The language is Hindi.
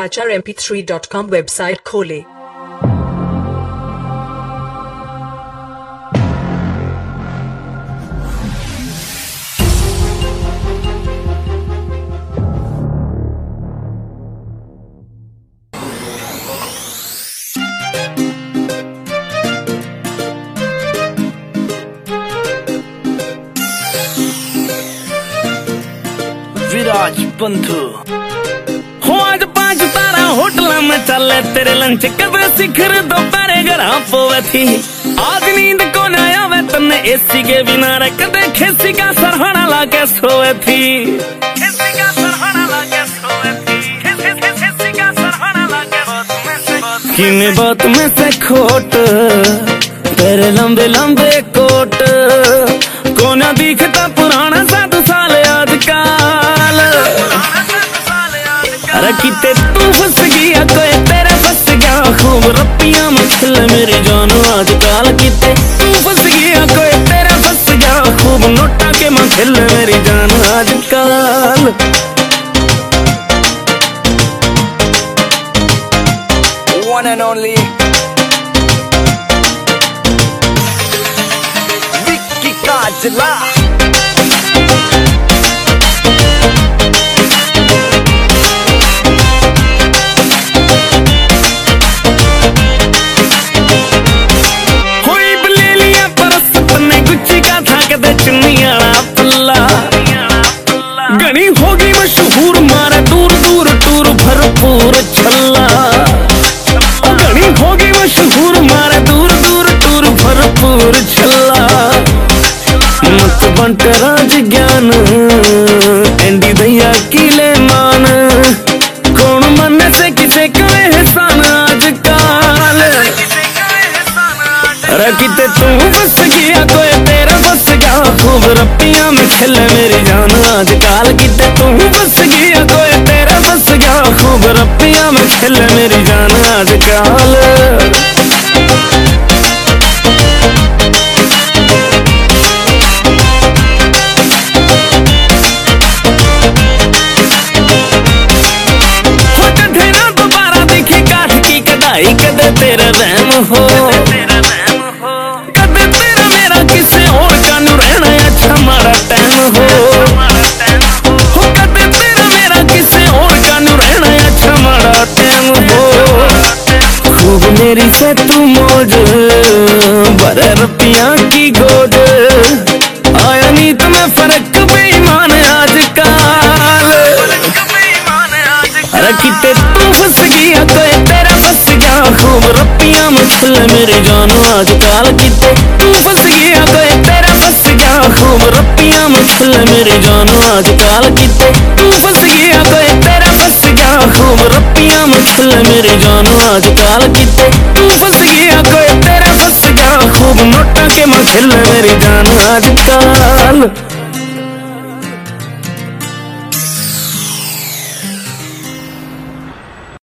acharmp3.com वेबसाइट खोलें। विराज बंधु हो आज 5 तारा होटल में चले तेरे लंच कदे शिखर दोपहरे घर पोवे थी। आज नींद को न आवे तन्ने एसी के बिना रे कदे खेसी का सरहाना लाके सोए थी। खेसी का सरहाना लाके सोए थी। खेसी का सरहाना लाके किने बात में से खोट तेरे लंबे लंबे कोट को न दिखता पुराना 7 साल आजकल। अरे किते तू फंस गया कोई तेरा फंस गया खूब रप्पियां में खिल मेरी जान आजकल। किते तू फंस गया कोई तेरा फंस गया खूब नोटा के में खिल मेरी जान आजकल। One and only Vicky Kajla। गणी होगी मशहूर मारे दूर दूर टूर भरपूर छल्ला। गणी होगी मशहूर मारे दूर दूर टूर भरपूर छल्ला। मत बंट राज ज्ञान एंडी दैया किले मान कौन मन से किसे करे एहसान आजकल। किते तू बस गया कोई तेरा बस गया खूब रप्पियां में खिल मेरी जान आजकल। किते तू बस गया कोई तेरा बस गया खूब रप्पियां में खिल मेरी जान आजकल। कदे तेरा रहम हो कदे तेरा मेरा किसे और जानू रहना अच्छा मारा टाइम हो। कदे तेरा मेरा किसे और जानू रहना अच्छा मारा टाइम हो। खूब मेरी से तू मौज बड़े रुपया की गोद आया नी तुम्हें फर्क बेईमान आजकल। अरे किते तू फंस गया कोई तेरा फंस गया खूब रप्पियां में खिल मेरी जान आजकल। किते तू फंस गया कोई तेरा फंस गया खूब रप्पियां में खिल मेरी जान आजकल। किते तू फंस गया कोई तेरा फंस गया खूब रप्पियां में खिल मेरी जान आजकल। किते तू फंस गया कोई तेरा फंस गया खूब नोटा के में खिल मेरी जान आजकल।